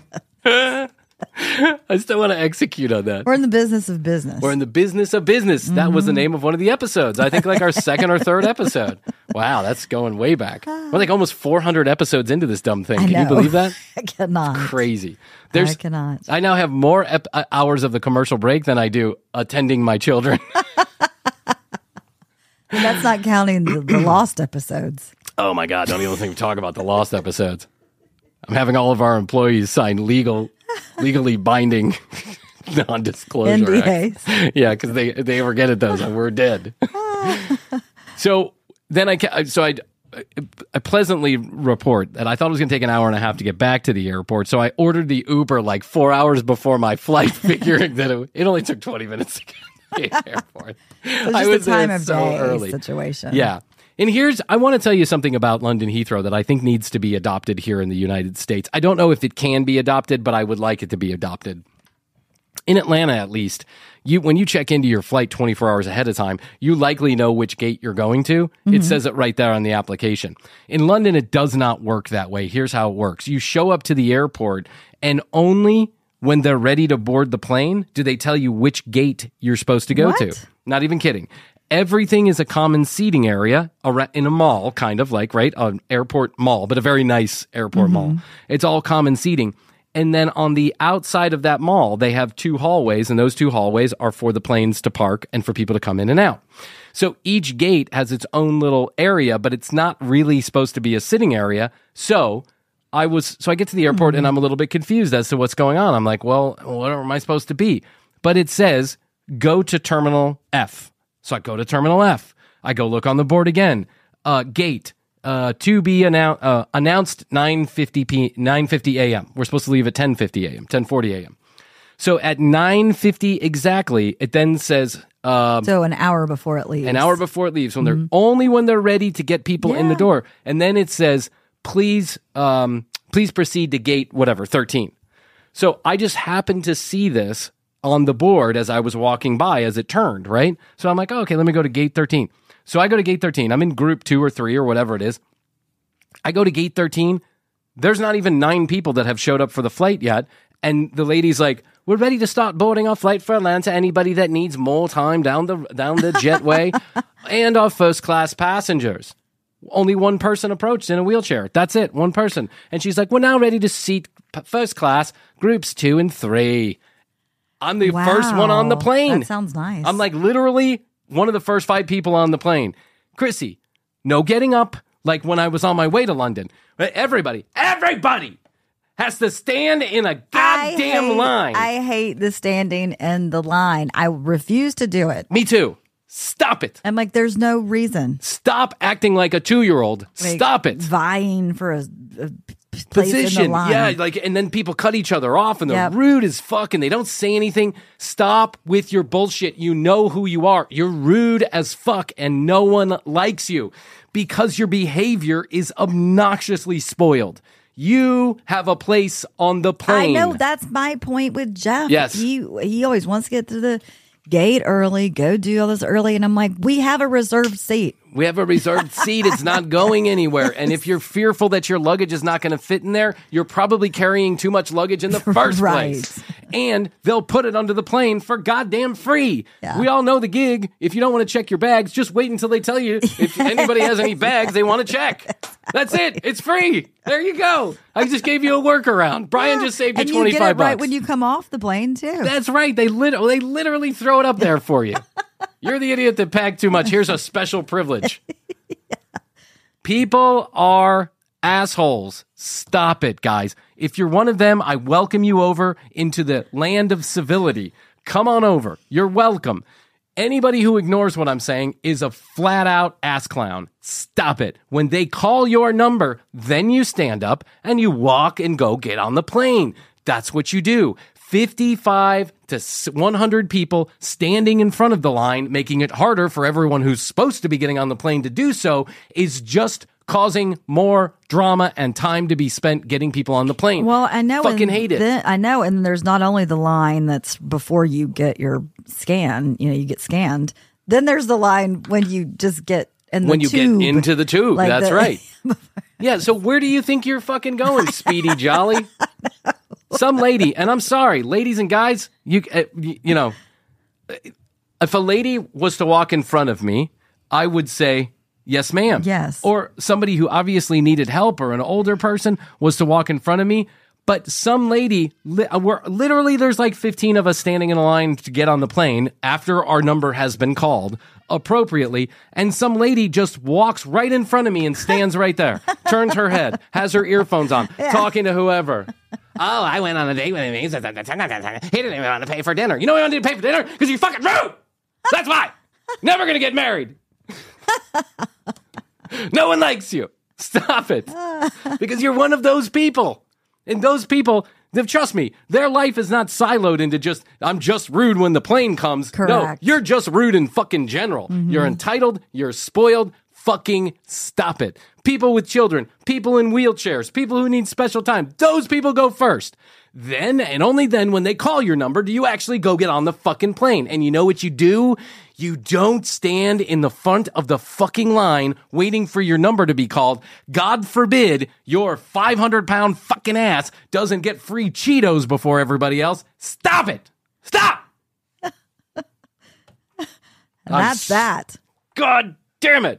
I still want to execute on that. We're in the business of business. We're in the business of business. That was the name of one of the episodes. I think like our second or third episode. Wow, that's going way back. We're like almost 400 episodes into this dumb thing. Can you believe that? I cannot. Crazy. I cannot. I now have more hours of the commercial break than I do attending my children. And that's not counting the lost episode. Oh my God, don't even think we talk about the lost episodes. I'm having all of our employees sign legally binding non-disclosure NDAs. acts. Yeah, because they ever get at those, and we're dead. So then I pleasantly report that I thought it was going to take an hour and a half to get back to the airport. So I ordered the Uber like 4 hours before my flight, figuring that it only took 20 minutes to get to the airport. It's I just was a time there of so day early. situation. Yeah. And I want to tell you something about London Heathrow that I think needs to be adopted here in the United States. I don't know if it can be adopted, but I would like it to be adopted. In Atlanta, at least, when you check into your flight 24 hours ahead of time, you likely know which gate you're going to. It says it right there on the application. In London, it does not work that way. Here's how it works. You show up to the airport, and only when they're ready to board the plane do they tell you which gate you're supposed to go to. Not even kidding. Everything is a common seating area in a mall, kind of like, right? An airport mall, but a very nice airport mall. It's all common seating. And then on the outside of that mall, they have 2 hallways, and those 2 hallways are for the planes to park and for people to come in and out. So each gate has its own little area, but it's not really supposed to be a sitting area. So I get to the airport and I'm a little bit confused as to what's going on. I'm like, well, what am I supposed to be? But it says, go to Terminal F. So I go to Terminal F. I go look on the board again. Gate to be announced 9:50 a.m. We're supposed to leave at 10:50 a.m., 10:40 a.m. So at 9:50 exactly, it then says... so an hour before it leaves. An hour before it leaves, when they're ready to get people in the door. And then it says, please proceed to gate whatever, 13. So I just happened to see this on the board as I was walking by as it turned, right? So I'm like, oh, okay, let me go to gate 13. So I go to gate 13. I'm in group 2 or 3 or whatever it is. I go to gate 13. There's not even 9 people that have showed up for the flight yet. And the lady's like, we're ready to start boarding our flight for Atlanta. Anybody that needs more time down the jetway and our first class passengers. Only one person approached in a wheelchair. That's it, one person. And she's like, we're now ready to seat first class, groups 2 and 3. I'm the first one on the plane. That sounds nice. I'm like literally one of the first 5 people on the plane. Chrissy, no getting up like when I was on my way to London. Everybody has to stand in a goddamn line. I hate the standing in the line. I refuse to do it. Me too. Stop it. I'm like, there's no reason. Stop acting like a 2-year-old. Stop it. Vying for a place position. in the line. Yeah, and then people cut each other off and they're rude as fuck and they don't say anything. Stop with your bullshit. You know who you are. You're rude as fuck and no one likes you because your behavior is obnoxiously spoiled. You have a place on the plane. I know. That's my point with Jeff. Yes. He always wants to get to the gate early, go do all this early. And I'm like, we have a reserved seat. We have a reserved seat. It's not going anywhere. And if you're fearful that your luggage is not going to fit in there, you're probably carrying too much luggage in the first place. And they'll put it under the plane for goddamn free. Yeah. We all know the gig. If you don't want to check your bags, just wait until they tell you if anybody has any bags they want to check. That's it. It's free. There you go. I just gave you a workaround. Brian just saved you $25. And you get it right when you come off the plane, too. That's right. They literally throw it up there for you. You're the idiot that packed too much. Here's a special privilege. People are assholes. Stop it, guys. If you're one of them, I welcome you over into the land of civility. Come on over. You're welcome. Anybody who ignores what I'm saying is a flat-out ass clown. Stop it. When they call your number, then you stand up and you walk and go get on the plane. That's what you do. 55 to 100 people standing in front of the line, making it harder for everyone who's supposed to be getting on the plane to do so, is just causing more drama and time to be spent getting people on the plane. Well, I know. Fucking hate it. I know. And there's not only the line that's before you get your scan, you get scanned. Then there's the line when you just get in the tube. When you get into the tube. That's right. Yeah, so where do you think you're fucking going, Speedy Jolly? Some lady, and I'm sorry, ladies and guys, you know, if a lady was to walk in front of me, I would say, yes, ma'am. Yes. Or somebody who obviously needed help or an older person was to walk in front of me. But some lady, literally there's like 15 of us standing in a line to get on the plane after our number has been called appropriately. And some lady just walks right in front of me and stands right there, turns her head, has her earphones on, talking to whoever. Oh, I went on a date with him. He didn't even want to pay for dinner. You know why I wanted to pay for dinner? Because you're fucking rude. That's why. Never going to get married. No one likes you. Stop it. Because you're one of those people. And those people, trust me, their life is not siloed into just, I'm just rude when the plane comes. Correct. No, you're just rude in fucking general. Mm-hmm. You're entitled. You're spoiled. Fucking stop it. People with children, people in wheelchairs, people who need special time, those people go first. Then, and only then, when they call your number, do you actually go get on the fucking plane. And you know what you do? You don't stand in the front of the fucking line waiting for your number to be called. God forbid your 500-pound fucking ass doesn't get free Cheetos before everybody else. Stop it. Stop. That's that. God damn it.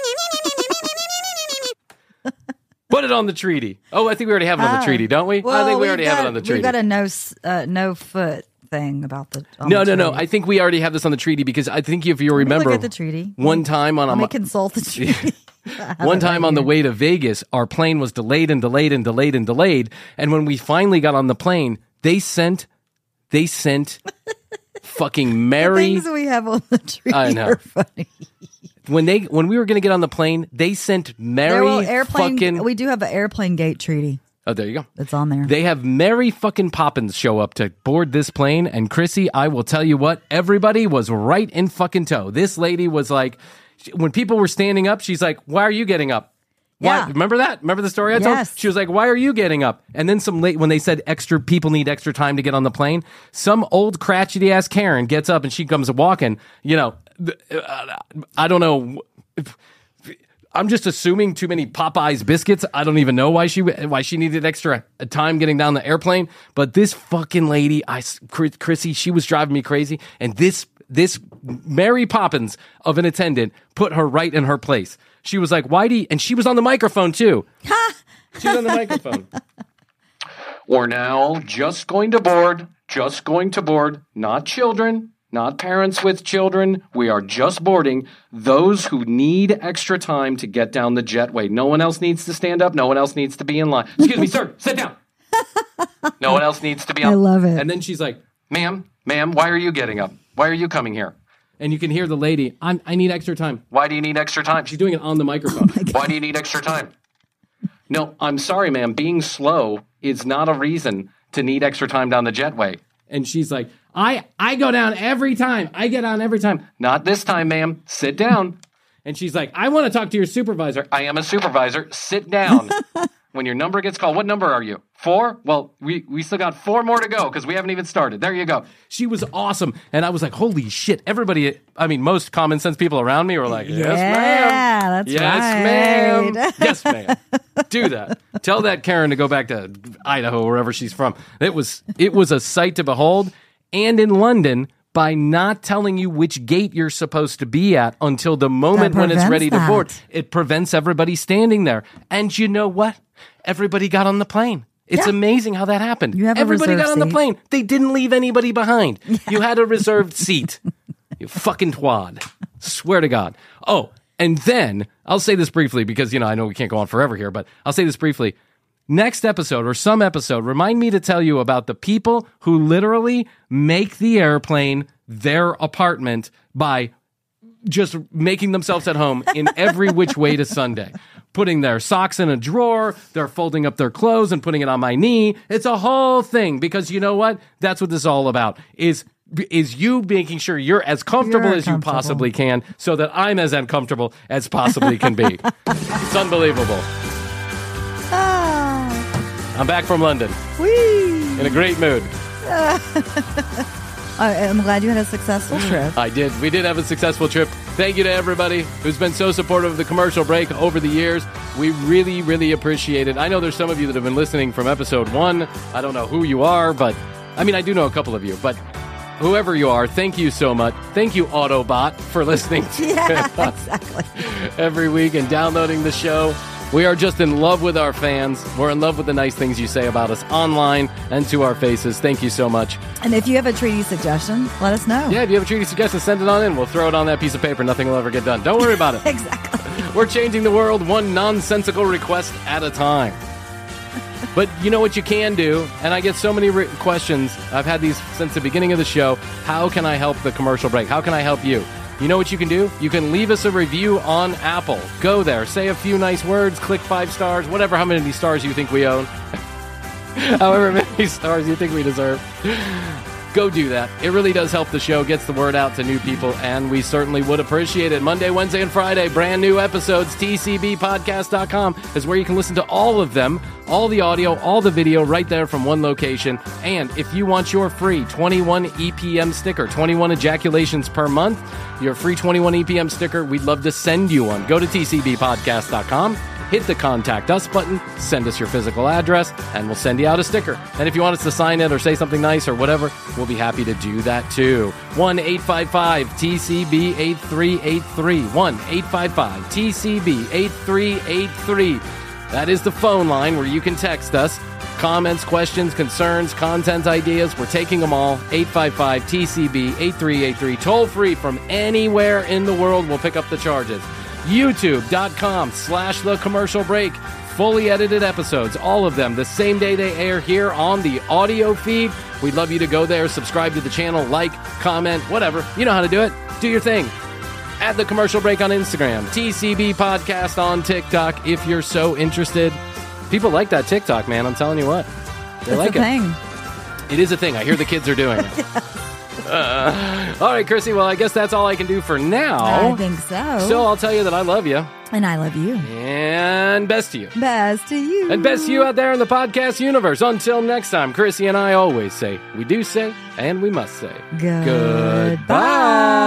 Put it on the treaty. Oh, I think we already have it on the treaty, don't we? Well, I think we already have it on the treaty. We've got a no foot thing about the No. I think we already have this on the treaty because I think if you remember, look at the treaty. One time on Let me consult the treaty. One time on the way to Vegas, our plane was delayed. And when we finally got on the plane, they sent fucking Mary. The things we have on the treaty I know. are funny. When we were going to get on the plane, they sent Mary fucking. We do have an airplane gate treaty. Oh, there you go. It's on there. They have Mary fucking Poppins show up to board this plane, and Chrissy, I will tell you what, everybody was right in fucking tow. This lady was like, when people were standing up, she's like, "Why are you getting up?" Yeah. Why? Remember that? Remember the story I told? Yes. She was like, "Why are you getting up?" And then when they said extra people need extra time to get on the plane, some old crotchety ass Karen gets up and she comes walking. You know, I don't know. I'm just assuming too many Popeyes biscuits. I don't even know why she needed extra time getting down the airplane. But this fucking lady, Chrissy, she was driving me crazy. And this Mary Poppins of an attendant put her right in her place. She was like, and she was on the microphone too. She was on the microphone. We're now just going to board, not children, not parents with children. We are just boarding those who need extra time to get down the jetway. No one else needs to stand up. No one else needs to be in line. Excuse me, sir, sit down. No one else needs to be on. I love it. And then she's like, ma'am, why are you getting up? Why are you coming here? And you can hear the lady, I need extra time. Why do you need extra time? She's doing it on the microphone. Why do you need extra time? No, I'm sorry, ma'am. Being slow is not a reason to need extra time down the jetway. And she's like, I go down every time. I get on every time. Not this time, ma'am. Sit down. And she's like, I want to talk to your supervisor. I am a supervisor. Sit down. When your number gets called, what number are you? 4? Well, we still got 4 more to go because we haven't even started. There you go. She was awesome. And I was like, holy shit. Everybody, most common sense people around me were like, yes, ma'am. That's right. Yes, ma'am. Do that. Tell that Karen to go back to Idaho, wherever she's from. It was a sight to behold. And in London, by not telling you which gate you're supposed to be at until the moment when it's ready to board, it prevents everybody standing there. And you know what? Everybody got on the plane. It's amazing how that happened. Everybody got on the plane. They didn't leave anybody behind. Yeah. You had a reserved seat. You fucking twad. Swear to God. Oh, and then I'll say this briefly because, I know we can't go on forever here, but I'll say this briefly. Next episode or some episode, remind me to tell you about the people who literally make the airplane their apartment by just making themselves at home in every which way to Sunday. Putting their socks in a drawer, they're folding up their clothes and putting it on my knee. It's a whole thing because you know what? That's what this is all about, is you making sure you're as comfortable as you possibly can so that I'm as uncomfortable as possibly can be. It's unbelievable. I'm back from London. Whee! In a great mood. I'm glad you had a successful trip. I did. We did have a successful trip. Thank you to everybody who's been so supportive of the commercial break over the years. We really, really appreciate it. I know there's some of you that have been listening from episode 1. I don't know who you are, but I mean, I do know a couple of you, but whoever you are, thank you so much. Thank you, Autobot, for listening to Exactly. every week and downloading the show. We are just in love with our fans. We're in love with the nice things you say about us online and to our faces. Thank you so much. And if you have a treaty suggestion, let us know. Yeah, if you have a treaty suggestion, send it on in. We'll throw it on that piece of paper. Nothing will ever get done. Don't worry about it. Exactly. We're changing the world one nonsensical request at a time. But you know what you can do? And I get so many questions. I've had these since the beginning of the show. How can I help the commercial break? How can I help you? You know what you can do? You can leave us a review on Apple. Go there, say a few nice words, click 5 stars, whatever, how many stars you think we own. However many stars you think we deserve. Go do that. It really does help the show, gets the word out to new people, and we certainly would appreciate it. Monday, Wednesday, and Friday, brand new episodes. TCBpodcast.com is where you can listen to all of them, all the audio, all the video, right there from one location. And if you want your free 21 EPM sticker, 21 ejaculations per month, your free 21 EPM sticker, we'd love to send you one. Go to TCBpodcast.com. Hit the Contact Us button, send us your physical address, and we'll send you out a sticker. And if you want us to sign it or say something nice or whatever, we'll be happy to do that too. 1-855-TCB-8383. 1-855-TCB-8383. That is the phone line where you can text us. Comments, questions, concerns, content ideas, we're taking them all. 855-TCB-8383. Toll free from anywhere in the world. We'll pick up the charges. YouTube.com/The Commercial Break. Fully edited episodes, all of them, the same day they air here on the audio feed. We'd love you to go there, subscribe to the channel, like, comment, whatever. You know how to do it. Do your thing. Add The Commercial Break on Instagram. TCB Podcast on TikTok if you're so interested. People like that TikTok, man. I'm telling you what. They like it. Thing. It is a thing. I hear the kids are doing it. All right, Chrissy. Well, I guess that's all I can do for now. I think so. So I'll tell you that I love you. And I love you. And best to you. Best to you. And best to you out there in the podcast universe. Until next time, Chrissy and I always say, we do say, and we must say, Goodbye.